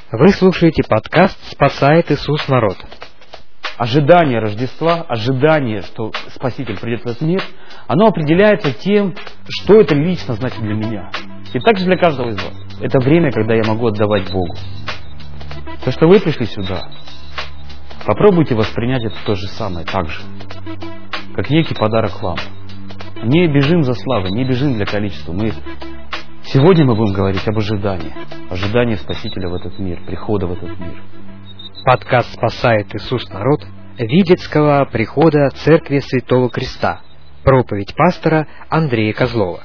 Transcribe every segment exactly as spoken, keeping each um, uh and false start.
Вы слушаете подкаст «Спасает Иисус народ». Ожидание Рождества, ожидание, что Спаситель придет в этот мир, оно определяется тем, что это лично значит для меня. И также для каждого из вас. Это время, когда я могу отдавать Богу. То, что вы пришли сюда, попробуйте воспринять это то же самое, так же, как некий подарок вам. Не бежим за славой, не бежим для количества. Мы... Сегодня мы будем говорить об ожидании. Ожидании Спасителя в этот мир, прихода в этот мир. Подкаст «Спасает Иисус народ» Видецкого прихода Церкви Святого Креста. Проповедь пастора Андрея Козлова.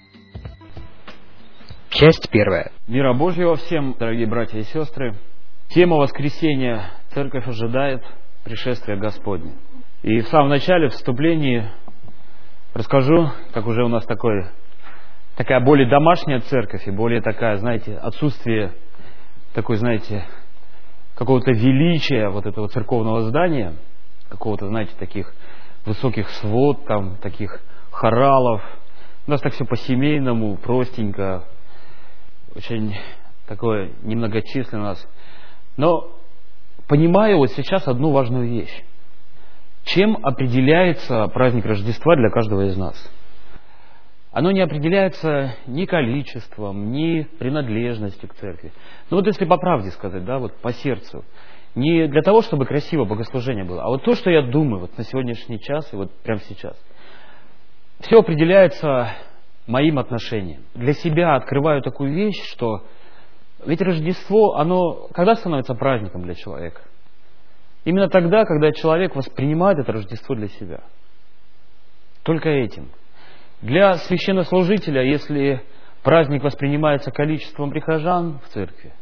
Часть первая. Мира Божьего всем, дорогие братья и сестры. Тема воскресения. Церковь ожидает пришествия Господня. И в самом начале, в вступлении, расскажу, как уже у нас такой, такая более домашняя церковь и более такая, знаете, отсутствие такой, знаете, какого-то величия вот этого церковного здания, какого-то, знаете, таких высоких свод, там, таких хоралов. У нас так все по-семейному, простенько, очень такое немногочисленно у нас. Но понимаю вот сейчас одну важную вещь. Чем определяется праздник Рождества для каждого из нас? Оно не определяется ни количеством, ни принадлежностью к церкви. Ну вот если по правде сказать, да, вот по сердцу. Не для того, чтобы красиво богослужение было, а вот то, что я думаю вот на сегодняшний час и вот прямо сейчас. Все определяется моим отношением. Для себя открываю такую вещь, что ведь Рождество, оно когда становится праздником для человека? Именно тогда, когда человек воспринимает это Рождество для себя. Только этим. Для священнослужителя, если праздник воспринимается количеством прихожан в церкви,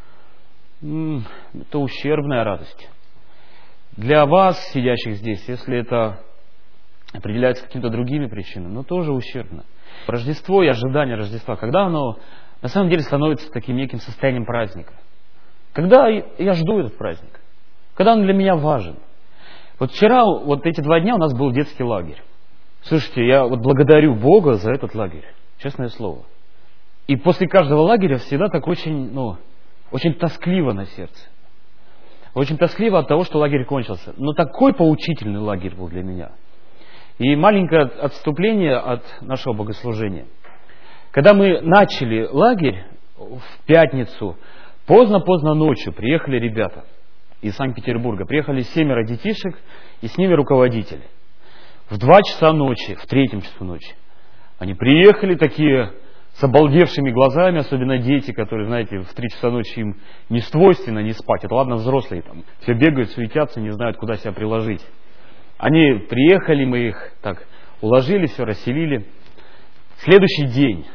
это ущербная радость. Для вас, сидящих здесь, если это определяется какими-то другими причинами, но тоже ущербно. Рождество и ожидание Рождества, когда оно на самом деле становится таким неким состоянием праздника. Когда я жду этот праздник, когда он для меня важен. Вот вчера, вот эти два дня у нас был детский лагерь. Слушайте, я вот благодарю Бога за этот лагерь, честное слово. И после каждого лагеря всегда так очень, ну, очень тоскливо на сердце. Очень тоскливо от того, что лагерь кончился. Но такой поучительный лагерь был для меня. И маленькое отступление от нашего богослужения. Когда мы начали лагерь в пятницу, поздно-поздно ночью приехали ребята из Санкт-Петербурга. Приехали семеро детишек и с ними руководитель. В два часа ночи, в третьем часу ночи. Они приехали такие с обалдевшими глазами, особенно дети, которые, знаете, в три часа ночи им не свойственно не спать. Это ладно взрослые там, все бегают, суетятся, не знают, куда себя приложить. Они приехали, мы их так уложили, все расселили. Следующий день.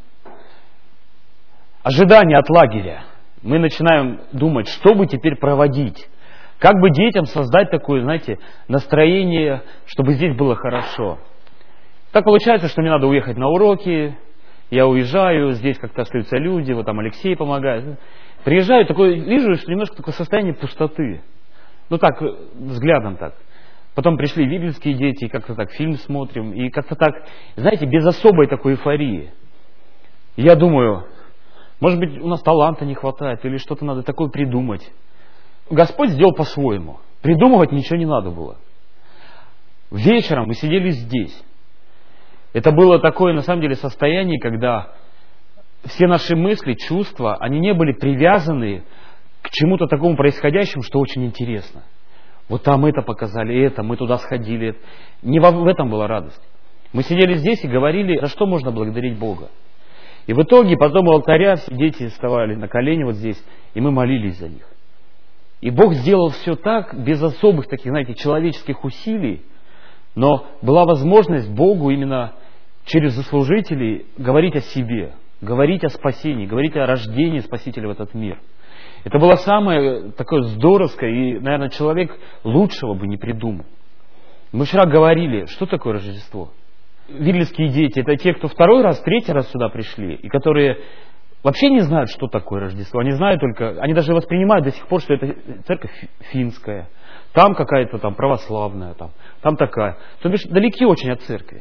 Ожидание от лагеря. Мы начинаем думать, что бы теперь проводить. Как бы детям создать такое, знаете, настроение, чтобы здесь было хорошо. Так получается, что мне надо уехать на уроки, я уезжаю, здесь как-то остаются люди, вот там Алексей помогает. Приезжаю, такое, вижу, что немножко такое состояние пустоты. Ну так, взглядом так. Потом пришли видельские дети, как-то так фильм смотрим, и как-то так, знаете, без особой такой эйфории. Я думаю, может быть, у нас таланта не хватает, или что-то надо такое придумать. Господь сделал по-своему. Придумывать ничего не надо было. Вечером мы сидели здесь. Это было такое, на самом деле, состояние, когда все наши мысли, чувства, они не были привязаны к чему-то такому происходящему, что очень интересно. Вот там это показали, это, мы туда сходили. Не в этом была радость. Мы сидели здесь и говорили, за что можно благодарить Бога. И в итоге потом у алтаря все дети вставали на колени вот здесь, и мы молились за них. И Бог сделал все так, без особых таких, знаете, человеческих усилий, но была возможность Богу именно через заслужителей говорить о себе, говорить о спасении, говорить о рождении Спасителя в этот мир. Это было самое такое здоровское, и, наверное, человек лучшего бы не придумал. Мы вчера говорили, что такое Рождество. Видельские дети — это те, кто второй раз, третий раз сюда пришли, и которые вообще не знают, что такое Рождество. Они знают только, они даже воспринимают до сих пор, что это церковь финская, там какая-то там православная, там, там такая. То бишь далеки очень от церкви.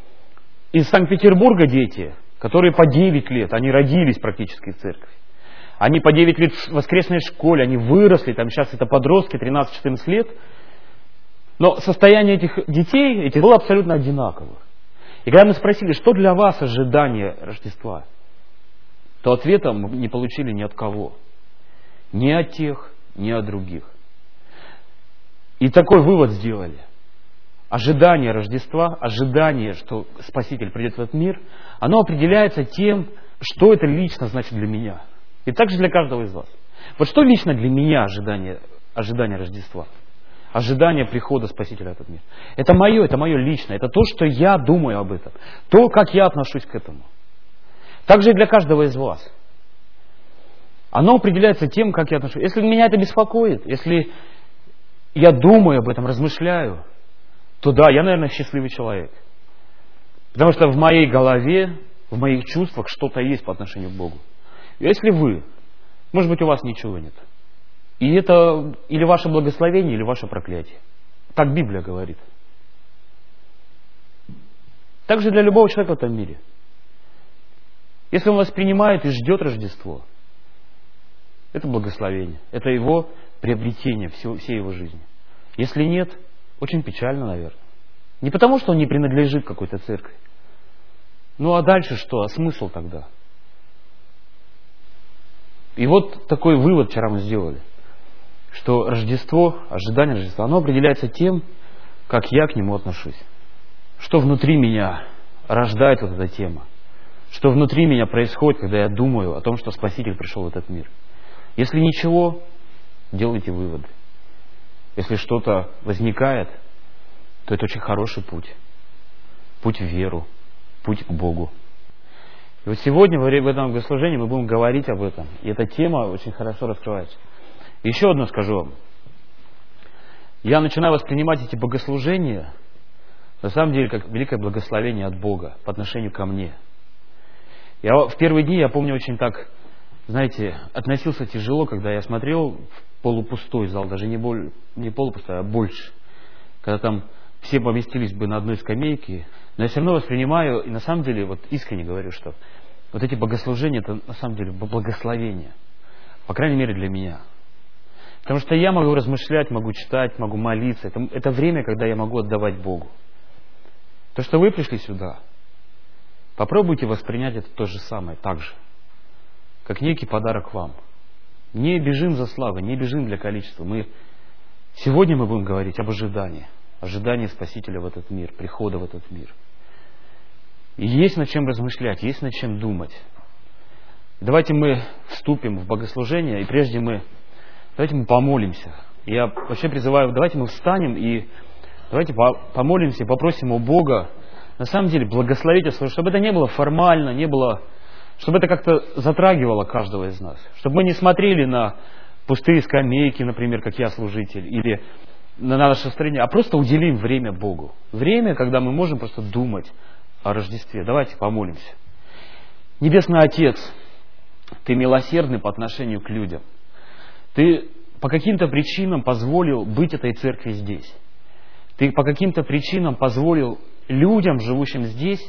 Из Санкт-Петербурга дети, которые по девять лет, они родились практически в церкви. Они по девять лет в воскресной школе, они выросли, там сейчас это подростки, тринадцать-четырнадцать лет. Но состояние этих детей этих было абсолютно одинаково. И когда мы спросили, что для вас ожидание Рождества, то ответа мы не получили ни от кого. Ни от тех, ни от других. И такой вывод сделали. Ожидание Рождества, ожидание, что Спаситель придет в этот мир, оно определяется тем, что это лично значит для меня. И также для каждого из вас. Вот что лично для меня ожидание, ожидание Рождества? Ожидание прихода Спасителя в этот мир. Это мое, это мое личное. Это то, что я думаю об этом. То, как я отношусь к этому. Также и для каждого из вас. Оно определяется тем, как я отношусь. Если меня это беспокоит, если я думаю об этом, размышляю, то да, я, наверное, счастливый человек. Потому что в моей голове, в моих чувствах что-то есть по отношению к Богу. Если вы, может быть, у вас ничего нет. И это или ваше благословение, или ваше проклятие. Так Библия говорит. Так же для любого человека в этом мире. Если он воспринимает и ждет Рождество, это благословение. Это его приобретение всей, всей его жизни. Если нет, очень печально, наверное. Не потому, что он не принадлежит какой-то церкви. Ну а дальше что? А смысл тогда? И вот такой вывод вчера мы сделали. Что Рождество, ожидание Рождества, оно определяется тем, как я к нему отношусь. Что внутри меня рождает вот эта тема. Что внутри меня происходит, когда я думаю о том, что Спаситель пришел в этот мир. Если ничего, делайте выводы. Если что-то возникает, то это очень хороший путь. Путь в веру, путь к Богу. И вот сегодня в этом богослужении мы будем говорить об этом. И эта тема очень хорошо раскрывается. Еще одно скажу вам. Я начинаю воспринимать эти богослужения, на самом деле, как великое благословение от Бога по отношению ко мне. Я в первые дни, я помню, очень так, знаете, относился тяжело, когда я смотрел в полупустой зал, даже не, боль, не полупустой, а больше. Когда там все поместились бы на одной скамейке. Но я все равно воспринимаю, и на самом деле, вот искренне говорю, что вот эти богослужения, это на самом деле благословение. По крайней мере, для меня. Потому что я могу размышлять, могу читать, могу молиться. Это, это время, когда я могу отдавать Богу. То, что вы пришли сюда, попробуйте воспринять это то же самое, так же, как некий подарок вам. Не бежим за славой, не бежим для количества. Мы, сегодня мы будем говорить об ожидании. Ожидании Спасителя в этот мир, прихода в этот мир. И есть над чем размышлять, есть над чем думать. Давайте мы вступим в богослужение, и прежде мы Давайте мы помолимся. Я вообще призываю, давайте мы встанем и давайте помолимся и попросим у Бога, на самом деле, благословить нас, чтобы это не было формально, не было, чтобы это как-то затрагивало каждого из нас. Чтобы мы не смотрели на пустые скамейки, например, как я служитель, или на наше настроение, а просто уделим время Богу. Время, когда мы можем просто думать о Рождестве. Давайте помолимся. Небесный Отец, Ты милосердный по отношению к людям. Ты по каким-то причинам позволил быть этой церкви здесь. Ты по каким-то причинам позволил людям, живущим здесь,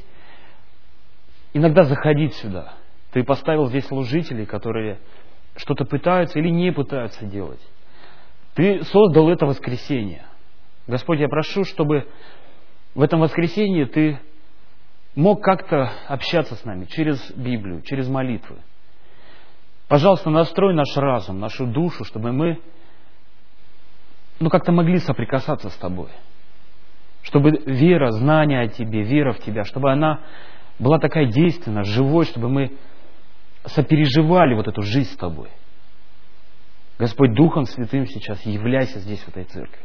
иногда заходить сюда. Ты поставил здесь служителей, которые что-то пытаются или не пытаются делать. Ты создал это воскресенье. Господь, я прошу, чтобы в этом воскресенье Ты мог как-то общаться с нами через Библию, через молитвы. Пожалуйста, настрой наш разум, нашу душу, чтобы мы ну, как-то могли соприкасаться с Тобой. Чтобы вера, знание о Тебе, вера в Тебя, чтобы она была такая действенная, живой, чтобы мы сопереживали вот эту жизнь с Тобой. Господь, Духом Святым сейчас являйся здесь, в этой церкви.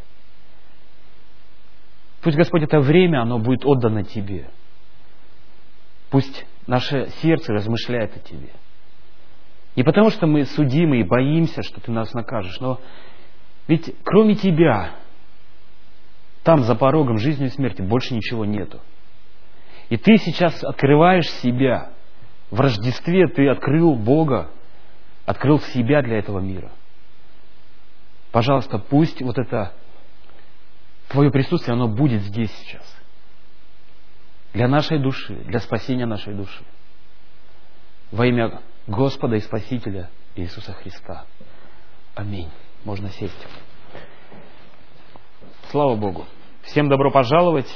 Пусть, Господь, это время, оно будет отдано Тебе. Пусть наше сердце размышляет о Тебе. Не потому, что мы судимы и боимся, что Ты нас накажешь, но ведь кроме Тебя, там за порогом жизни и смерти больше ничего нету. И Ты сейчас открываешь себя. В Рождестве Ты открыл Бога, открыл себя для этого мира. Пожалуйста, пусть вот это Твое присутствие, оно будет здесь сейчас. Для нашей души, для спасения нашей души. Во имя Господа и Спасителя Иисуса Христа. Аминь. Можно сесть. Слава Богу. Всем добро пожаловать.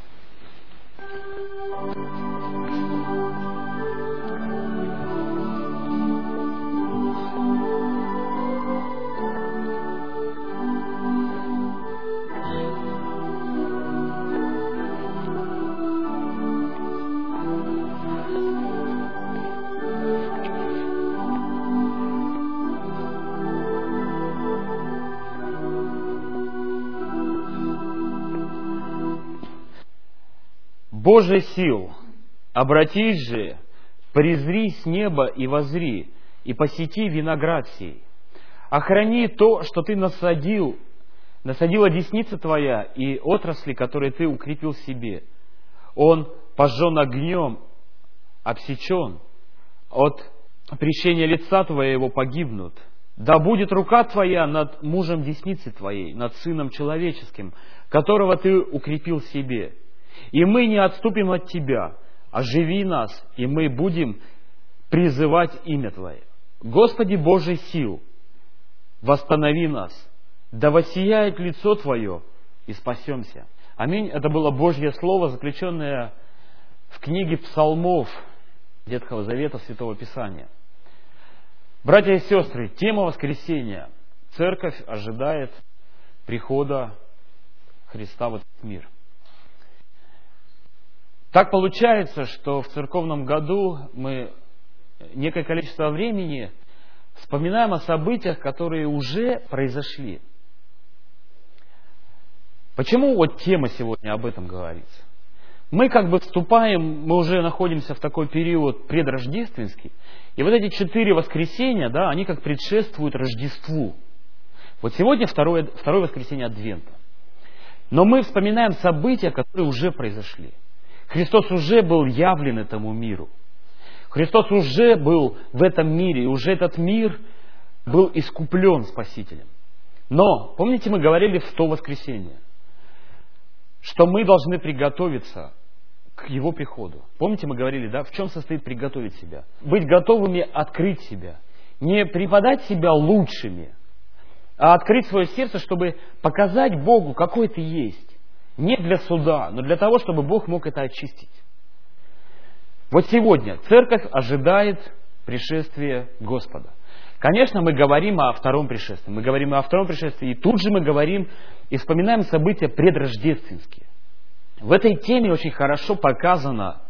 Боже сил, обратись же, презри с неба и возри, и посети виноград сей. Охрани то, что ты насадил, насадила десница твоя, и отрасли, которые ты укрепил себе. Он пожжен огнем, обсечен, от прещения лица твоего погибнут. Да будет рука твоя над мужем десницы твоей, над сыном человеческим, которого ты укрепил себе. И мы не отступим от Тебя, оживи нас, и мы будем призывать имя Твое. Господи Божий сил, восстанови нас, да воссияет лицо Твое, и спасемся. Аминь. Это было Божье Слово, заключенное в книге Псалмов Ветхого Завета Святого Писания. Братья и сестры, тема воскресения. Церковь ожидает прихода Христа в этот мир. Так получается, что в церковном году мы некое количество времени вспоминаем о событиях, которые уже произошли. Почему вот тема сегодня об этом говорится? Мы как бы вступаем, мы уже находимся в такой период предрождественский, и вот эти четыре воскресенья, да, они как предшествуют Рождеству. Вот сегодня второе, второе воскресенье Адвента. Но мы вспоминаем события, которые уже произошли. Христос уже был явлен этому миру. Христос уже был в этом мире, и уже этот мир был искуплен Спасителем. Но, помните, мы говорили в то воскресенье, что мы должны приготовиться к Его приходу. Помните, мы говорили, да, в чем состоит приготовить себя? Быть готовыми открыть себя. Не преподать себя лучшими, а открыть свое сердце, чтобы показать Богу, какой ты есть. Не для суда, но для того, чтобы Бог мог это очистить. Вот сегодня церковь ожидает пришествия Господа. Конечно, мы говорим о втором пришествии. Мы говорим о втором пришествии, и тут же мы говорим и вспоминаем события предрождественские. В этой теме очень хорошо показано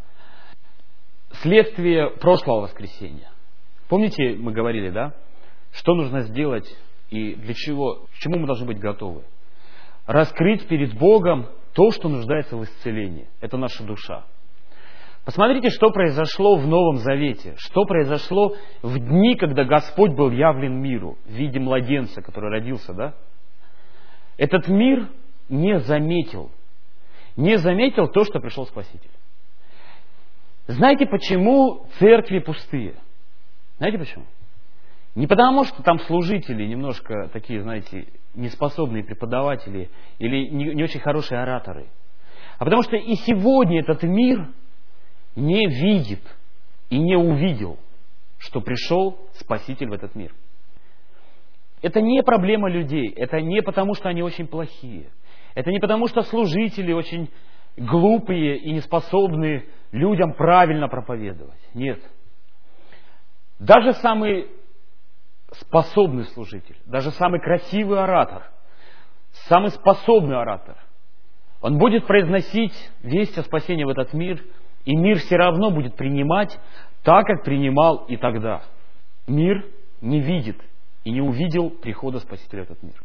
следствие прошлого воскресенья. Помните, мы говорили, да? Что нужно сделать и для чего, к чему мы должны быть готовы? Раскрыть перед Богом то, что нуждается в исцелении. Это наша душа. Посмотрите, что произошло в Новом Завете. Что произошло в дни, когда Господь был явлен миру в виде младенца, который родился, да? Этот мир не заметил. Не заметил то, что пришел Спаситель. Знаете, почему церкви пустые? Знаете почему? Не потому, что там служители немножко такие, знаете, неспособные преподаватели или не, не очень хорошие ораторы. А потому что и сегодня этот мир не видит и не увидел, что пришел Спаситель в этот мир. Это не проблема людей, это не потому, что они очень плохие. Это не потому, что служители очень глупые и неспособны людям правильно проповедовать. Нет. Даже самый способный служитель, даже самый красивый оратор, самый способный оратор, он будет произносить весть о спасении в этот мир, и мир все равно будет принимать так, как принимал и тогда. Мир не видит и не увидел прихода Спасителя в этот мир.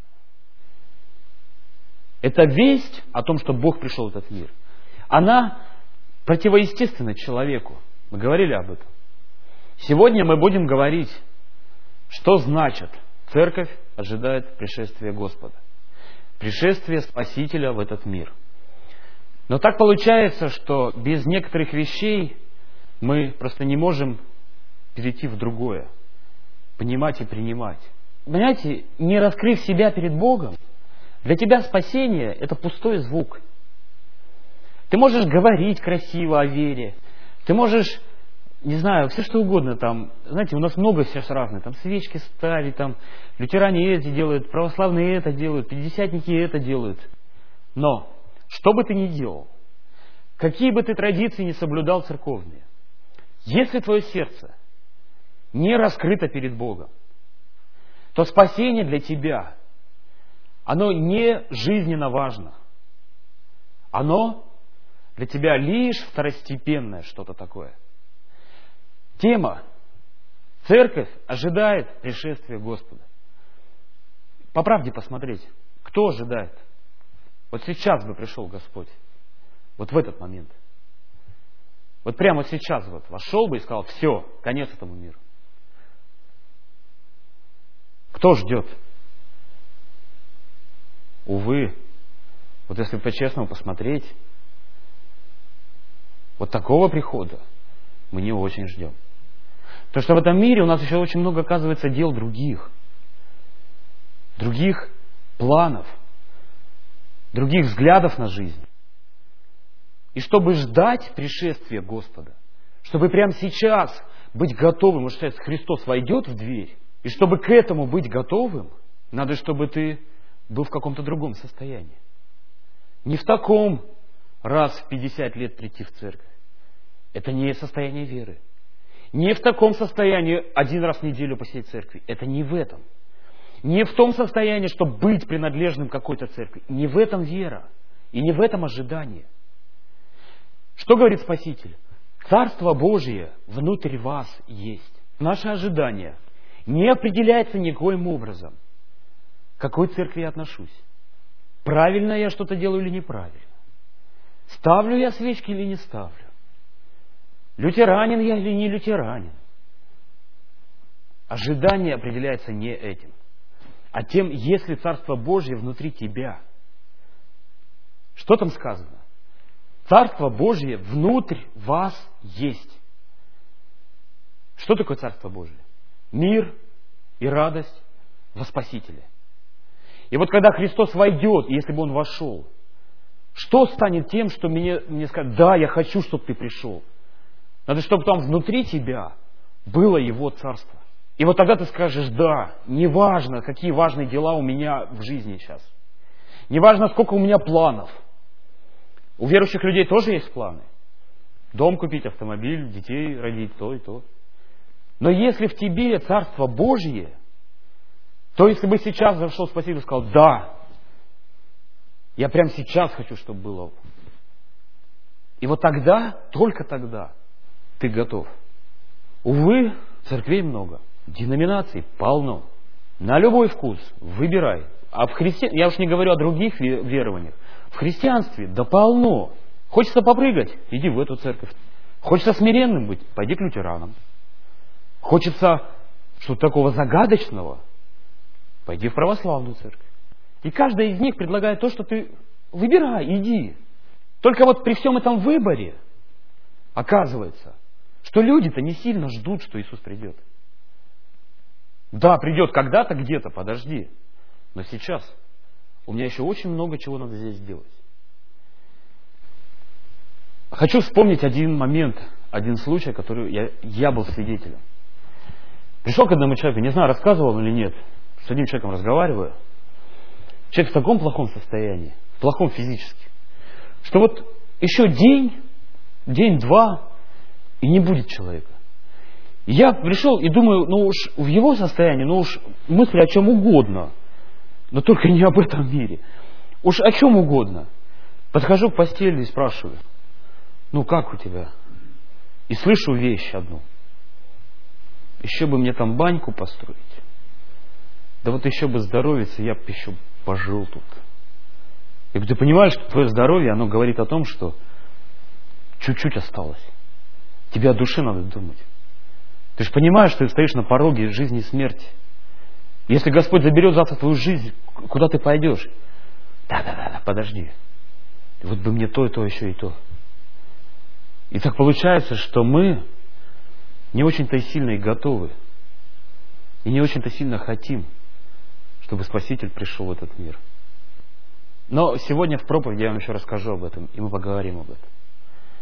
Эта весть о том, что Бог пришел в этот мир, она противоестественна человеку. Мы говорили об этом. Сегодня мы будем говорить, что значит церковь ожидает пришествия Господа. Пришествие Спасителя в этот мир. Но так получается, что без некоторых вещей мы просто не можем перейти в другое. Понимать и принимать. Понимаете, не раскрыв себя перед Богом, для тебя спасение – это пустой звук. Ты можешь говорить красиво о вере. Ты можешь не знаю, все что угодно там. Знаете, у нас много сейчас разных. Там свечки ставить, там лютеране эти делают, православные это делают, пятидесятники это делают. Но, что бы ты ни делал, какие бы ты традиции ни соблюдал церковные, если твое сердце не раскрыто перед Богом, то спасение для тебя, оно не жизненно важно. Оно для тебя лишь второстепенное что-то такое. Тема. Церковь ожидает пришествия Господа. По правде посмотреть, кто ожидает. Вот сейчас бы пришел Господь. Вот в этот момент. Вот прямо сейчас вот вошел бы и сказал: все, конец этому миру. Кто ждет? Увы, вот если по-честному посмотреть, вот такого прихода мы не очень ждем. Потому что в этом мире у нас еще очень много, оказывается, дел других. Других планов. Других взглядов на жизнь. И чтобы ждать пришествия Господа, чтобы прямо сейчас быть готовым, может, сейчас Христос войдет в дверь, и чтобы к этому быть готовым, надо, чтобы ты был в каком-то другом состоянии. Не в таком раз в пятьдесят лет прийти в церковь. Это не состояние веры. Не в таком состоянии один раз в неделю посетить церкви. Это не в этом. Не в том состоянии, чтобы быть принадлежным какой-то церкви. Не в этом вера. И не в этом ожидание. Что говорит Спаситель? Царство Божие внутри вас есть. Наше ожидание не определяется никоим образом, к какой церкви я отношусь. Правильно я что-то делаю или неправильно. Ставлю я свечки или не ставлю. Лютеранин я или не лютеранин. Ожидание определяется не этим, а тем, если Царство Божье внутри тебя. Что там сказано? Царство Божье внутрь вас есть. Что такое Царство Божье? Мир и радость во Спасителе. И вот когда Христос войдет, если бы Он вошел, что станет тем, что мне, мне скажут: да, я хочу, чтобы ты пришел. Надо, чтобы там внутри тебя было Его Царство. И вот тогда ты скажешь: да, неважно, какие важные дела у меня в жизни сейчас. Неважно, сколько у меня планов. У верующих людей тоже есть планы. Дом купить, автомобиль, детей родить, то и то. Но если в тебе Царство Божье, то если бы сейчас зашел Спаситель и сказал: да, я прямо сейчас хочу, чтобы было. И вот тогда, только тогда ты готов. Увы, церквей много, деноминаций полно. На любой вкус выбирай. А в христи... Я уж не говорю о других верованиях. В христианстве да полно. Хочется попрыгать? Иди в эту церковь. Хочется смиренным быть? Пойди к лютеранам. Хочется что-то такого загадочного? Пойди в православную церковь. И каждая из них предлагает то, что ты выбирай, иди. Только вот при всем этом выборе оказывается, что люди-то не сильно ждут, что Иисус придет. Да, придет когда-то, где-то, подожди. Но сейчас у меня еще очень много чего надо здесь сделать. Хочу вспомнить один момент, один случай, который я, я был свидетелем. Пришел к одному человеку, не знаю, рассказывал или нет, с одним человеком разговариваю. Человек в таком плохом состоянии, плохом физически, что вот еще день, день-два, и не будет человека. И я пришел и думаю, ну уж в его состоянии, ну уж мысли о чем угодно, но только не об этом мире. Уж о чем угодно. Подхожу к постели и спрашиваю: ну как у тебя? И слышу вещь одну. Еще бы мне там баньку построить. Да вот еще бы здоровиться, я бы еще пожил тут. И ты понимаешь, что твое здоровье, оно говорит о том, что чуть-чуть осталось. Тебе о душе надо думать. Ты же понимаешь, что ты стоишь на пороге жизни и смерти. Если Господь заберет завтра твою жизнь, куда ты пойдешь? Да-да-да, подожди. Вот бы мне то, и то, еще и то. И так получается, что мы не очень-то и сильно и готовы. И не очень-то сильно хотим, чтобы Спаситель пришел в этот мир. Но сегодня в проповеди я вам еще расскажу об этом, и мы поговорим об этом.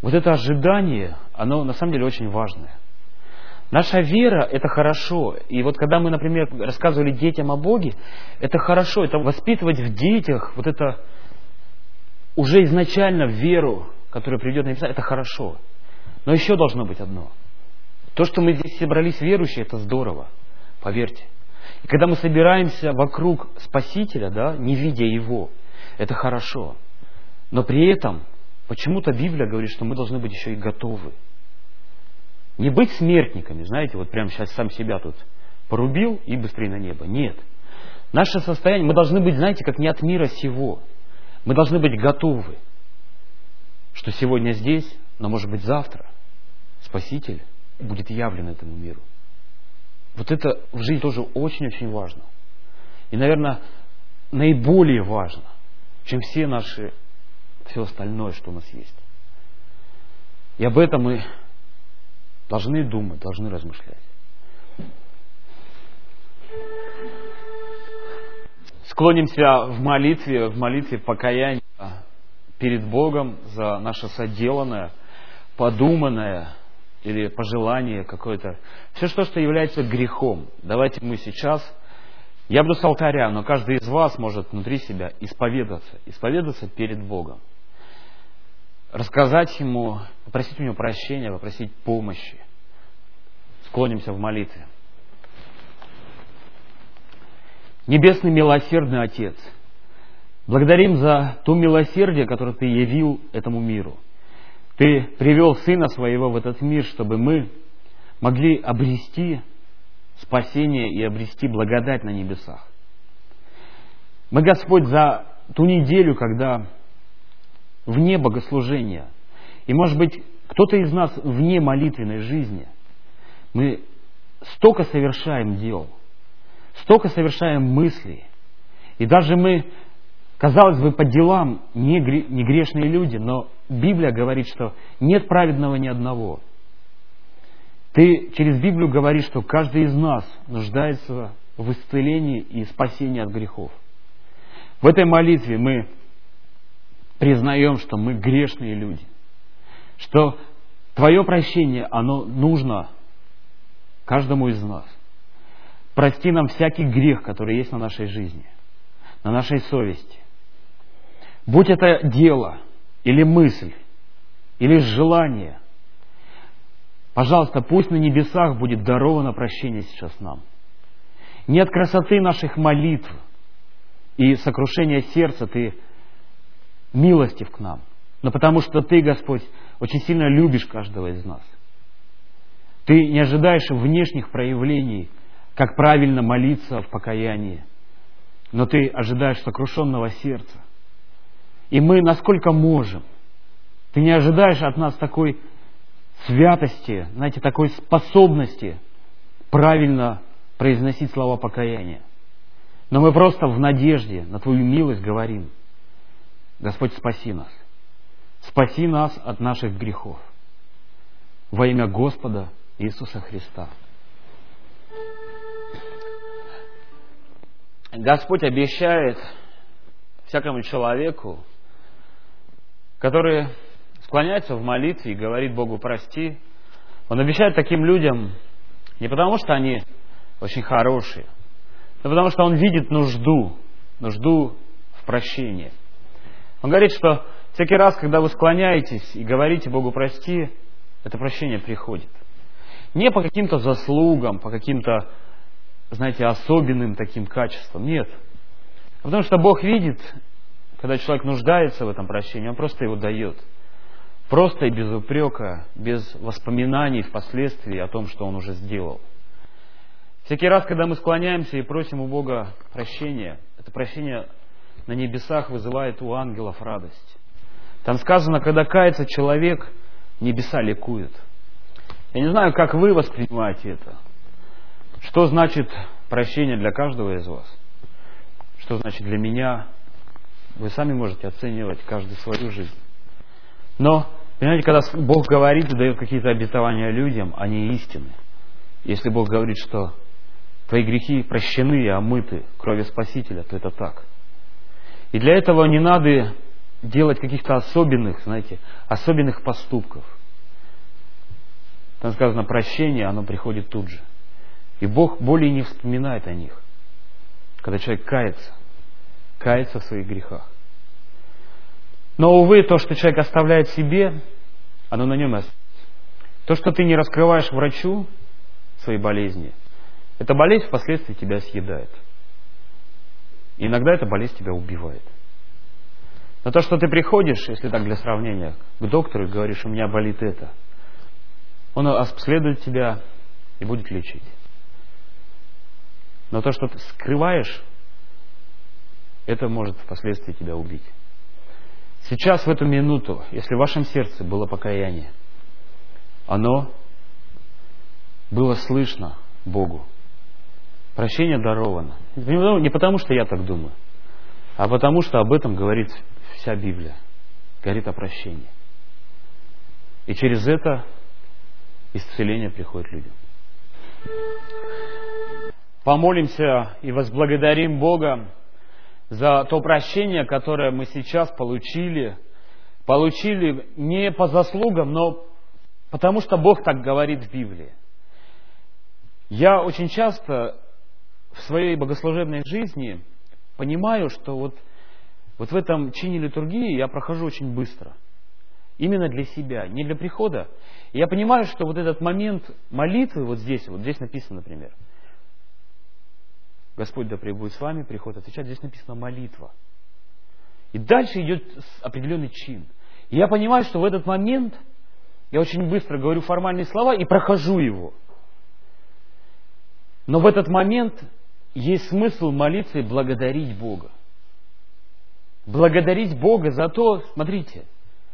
Вот это ожидание, оно на самом деле очень важное. Наша вера – это хорошо. И вот когда мы, например, рассказывали детям о Боге, это хорошо, это воспитывать в детях вот это уже изначально веру, которая приведет на небеса, это хорошо. Но еще должно быть одно. То, что мы здесь собрались верующие, это здорово, поверьте. И когда мы собираемся вокруг Спасителя, да, не видя Его, это хорошо. Но при этом почему-то Библия говорит, что мы должны быть еще и готовы. Не быть смертниками, знаете, вот прямо сейчас сам себя тут порубил и быстрее на небо. Нет. Наше состояние, мы должны быть, знаете, как не от мира сего. Мы должны быть готовы, что сегодня здесь, но может быть завтра Спаситель будет явлен этому миру. Вот это в жизни тоже очень-очень важно. И, наверное, наиболее важно, чем все наши, все остальное, что у нас есть. И об этом мы должны думать, должны размышлять. Склонимся в молитве, в молитве покаяния перед Богом за наше соделанное, подуманное или пожелание какое-то. Все, что, что является грехом. Давайте мы сейчас, я буду с алтаря, но каждый из вас может внутри себя исповедаться, исповедаться перед Богом. Рассказать Ему, попросить у Него прощения, попросить помощи. Склонимся в молитве. Небесный милосердный Отец, благодарим за то милосердие, которое Ты явил этому миру. Ты привел Сына Своего в этот мир, чтобы мы могли обрести спасение и обрести благодать на небесах. Мы, Господь, за ту неделю, когда вне богослужения, и, может быть, кто-то из нас вне молитвенной жизни, мы столько совершаем дел, столько совершаем мыслей, и даже мы, казалось бы, по делам не грешные люди, но Библия говорит, что нет праведного ни одного. Ты через Библию говоришь, что каждый из нас нуждается в исцелении и спасении от грехов. В этой молитве мы признаем, что мы грешные люди, что Твое прощение, оно нужно каждому из нас. Прости нам всякий грех, который есть на нашей жизни, на нашей совести. Будь это дело, или мысль, или желание, пожалуйста, пусть на небесах будет даровано прощение сейчас нам. Не от красоты наших молитв и сокрушения сердца Ты милостив к нам, но потому что Ты, Господь, очень сильно любишь каждого из нас. Ты не ожидаешь внешних проявлений, как правильно молиться в покаянии, но Ты ожидаешь сокрушенного сердца. И мы, насколько можем, Ты не ожидаешь от нас такой святости, знаете, такой способности правильно произносить слова покаяния. Но мы просто в надежде на Твою милость говорим: Господь, спаси нас. Спаси нас от наших грехов. Во имя Господа Иисуса Христа. Господь обещает всякому человеку, который склоняется в молитве и говорит Богу прости, Он обещает таким людям не потому, что они очень хорошие, но потому, что Он видит нужду, нужду в прощении. Он говорит, что всякий раз, когда вы склоняетесь и говорите Богу прости, это прощение приходит. Не по каким-то заслугам, по каким-то, знаете, особенным таким качествам. Нет. Потому что Бог видит, когда человек нуждается в этом прощении, Он просто его дает. Просто и без упрека, без воспоминаний впоследствии о том, что Он уже сделал. Всякий раз, когда мы склоняемся и просим у Бога прощения, это прощение на небесах вызывает у ангелов радость. Там сказано, когда кается человек, небеса ликуют. Я не знаю, как вы воспринимаете это. Что значит прощение для каждого из вас? Что значит для меня? Вы сами можете оценивать каждый свою жизнь. Но, понимаете, когда Бог говорит и дает какие-то обетования людям, они истинны. Если Бог говорит, что твои грехи прощены и омыты кровью Спасителя, то это так. И для этого не надо делать каких-то особенных, знаете, особенных поступков. Там сказано, прощение, оно приходит тут же. И Бог более не вспоминает о них. Когда человек кается, кается в своих грехах. Но, увы, то, что человек оставляет себе, оно на нем и остается. То, что ты не раскрываешь врачу своей болезни, эта болезнь впоследствии тебя съедает. И иногда эта болезнь тебя убивает. Но то, что ты приходишь, если так для сравнения, к доктору и говоришь, у меня болит это, он обследует тебя и будет лечить. Но то, что ты скрываешь, это может впоследствии тебя убить. Сейчас, в эту минуту, если в вашем сердце было покаяние, оно было слышно Богу. Прощение даровано. Не потому, что я так думаю, а потому, что об этом говорит вся Библия. Говорит о прощении. И через это исцеление приходит людям. Помолимся и возблагодарим Бога за то прощение, которое мы сейчас получили. Получили не по заслугам, но потому что Бог так говорит в Библии. Я очень часто в своей богослужебной жизни понимаю, что вот, вот в этом чине литургии я прохожу очень быстро. Именно для себя, не для прихода. И я понимаю, что вот этот момент молитвы, вот здесь, вот здесь написано, например, Господь да пребудет с вами, приход отвечать, здесь написано молитва. И дальше идет определенный чин. И я понимаю, что в этот момент я очень быстро говорю формальные слова и прохожу его. Но в этот момент есть смысл молиться и благодарить Бога. Благодарить Бога за то, смотрите,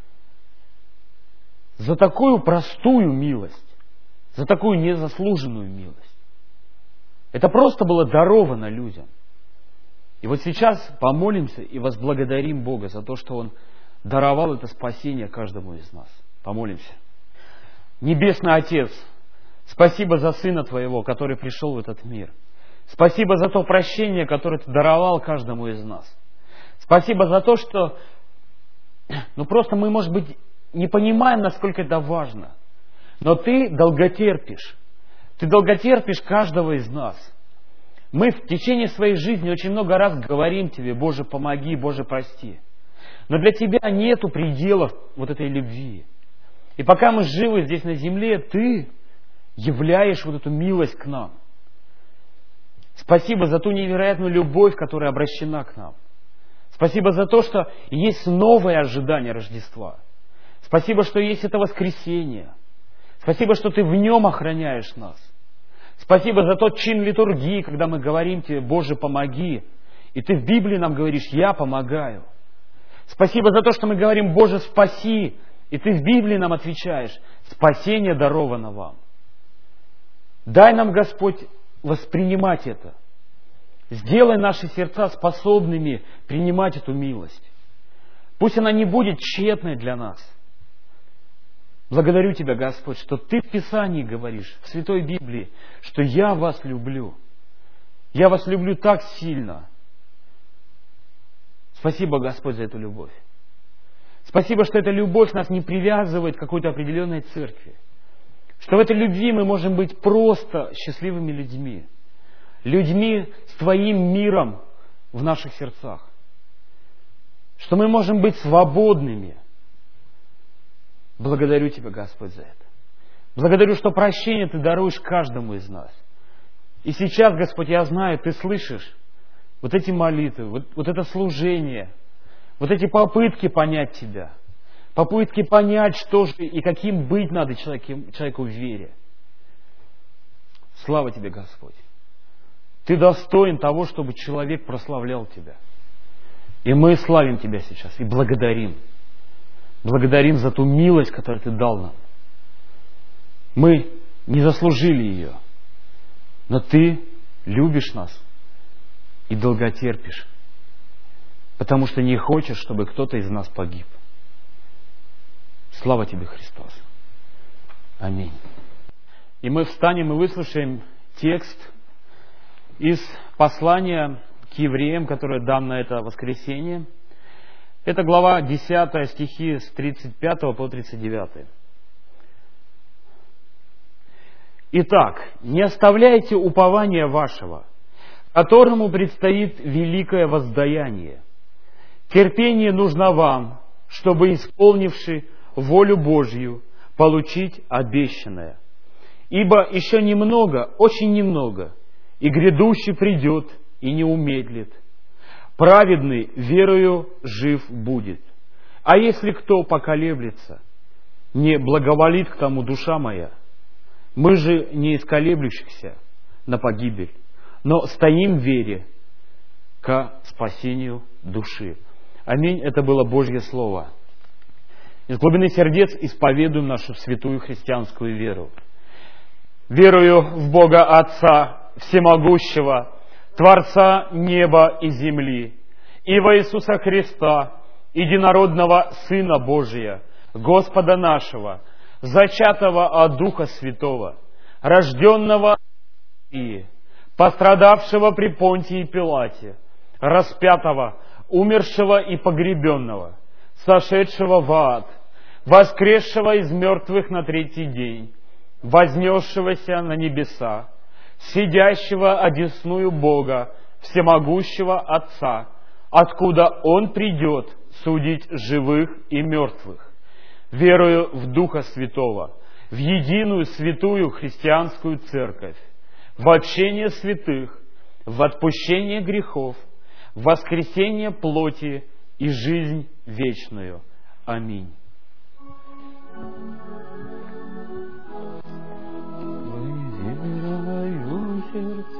за такую простую милость, за такую незаслуженную милость. Это просто было даровано людям. И вот сейчас помолимся и возблагодарим Бога за то, что Он даровал это спасение каждому из нас. Помолимся. Небесный Отец, спасибо за Сына Твоего, который пришел в этот мир. Спасибо за то прощение, которое Ты даровал каждому из нас. Спасибо за то, что ну просто мы, может быть, не понимаем, насколько это важно. Но Ты долготерпишь. Ты долготерпишь каждого из нас. Мы в течение своей жизни очень много раз говорим Тебе, Боже, помоги, Боже, прости. Но для Тебя нету пределов вот этой любви. И пока мы живы здесь на земле, Ты являешь вот эту милость к нам. Спасибо за ту невероятную любовь, которая обращена к нам. Спасибо за то, что есть новое ожидание Рождества. Спасибо, что есть это воскресенье. Спасибо, что Ты в нем охраняешь нас. Спасибо за тот чин литургии, когда мы говорим Тебе, Боже, помоги. И Ты в Библии нам говоришь, я помогаю. Спасибо за то, что мы говорим, Боже, спаси. И Ты в Библии нам отвечаешь, спасение даровано вам. Дай нам, Господь, воспринимать это. Сделай наши сердца способными принимать эту милость. Пусть она не будет тщетной для нас. Благодарю Тебя, Господь, что Ты в Писании говоришь, в Святой Библии, что я вас люблю. Я вас люблю так сильно. Спасибо, Господь, за эту любовь. Спасибо, что эта любовь нас не привязывает к какой-то определенной церкви. Что в этой любви мы можем быть просто счастливыми людьми. Людьми с Твоим миром в наших сердцах. Что мы можем быть свободными. Благодарю Тебя, Господь, за это. Благодарю, что прощение Ты даруешь каждому из нас. И сейчас, Господь, я знаю, Ты слышишь вот эти молитвы, вот, вот это служение, вот эти попытки понять Тебя, попытки понять, что же и каким быть надо человеку, человеку в вере. Слава Тебе, Господь. Ты достоин того, чтобы человек прославлял Тебя. И мы славим Тебя сейчас и благодарим. Благодарим за ту милость, которую Ты дал нам. Мы не заслужили ее, но Ты любишь нас и долготерпишь, потому что не хочешь, чтобы кто-то из нас погиб. Слава Тебе, Христос. Аминь. И мы встанем и выслушаем текст из послания к евреям, которое дан на это воскресенье. Это глава десятая, стихи с тридцать пятого по тридцать девятый. Итак, не оставляйте упования вашего, которому предстоит великое воздаяние. Терпение нужно вам, чтобы, исполнивши волю Божью, получить обещанное. Ибо еще немного, очень немного, и грядущий придет и не умедлит. Праведный верою жив будет. А если кто поколеблется, не благоволит к тому душа моя. Мы же не из колеблющихся на погибель, но стоим в вере ко спасению души. Аминь. Это было Божье Слово. Из глубины сердец исповедуем нашу святую христианскую веру. Верую в Бога Отца Всемогущего, Творца неба и земли, и во Иисуса Христа, единородного Сына Божия, Господа нашего, зачатого от Духа Святого, рожденного и пострадавшего при Понтии Пилате, распятого, умершего и погребенного, сошедшего в ад, воскресшего из мертвых на третий день, вознесшегося на небеса, сидящего одесную Бога, всемогущего Отца, откуда Он придет судить живых и мертвых. Верую в Духа Святого, в единую святую христианскую церковь, в общение святых, в отпущение грехов, в воскресение плоти и жизнь вечную. Аминь. Вызираю сердце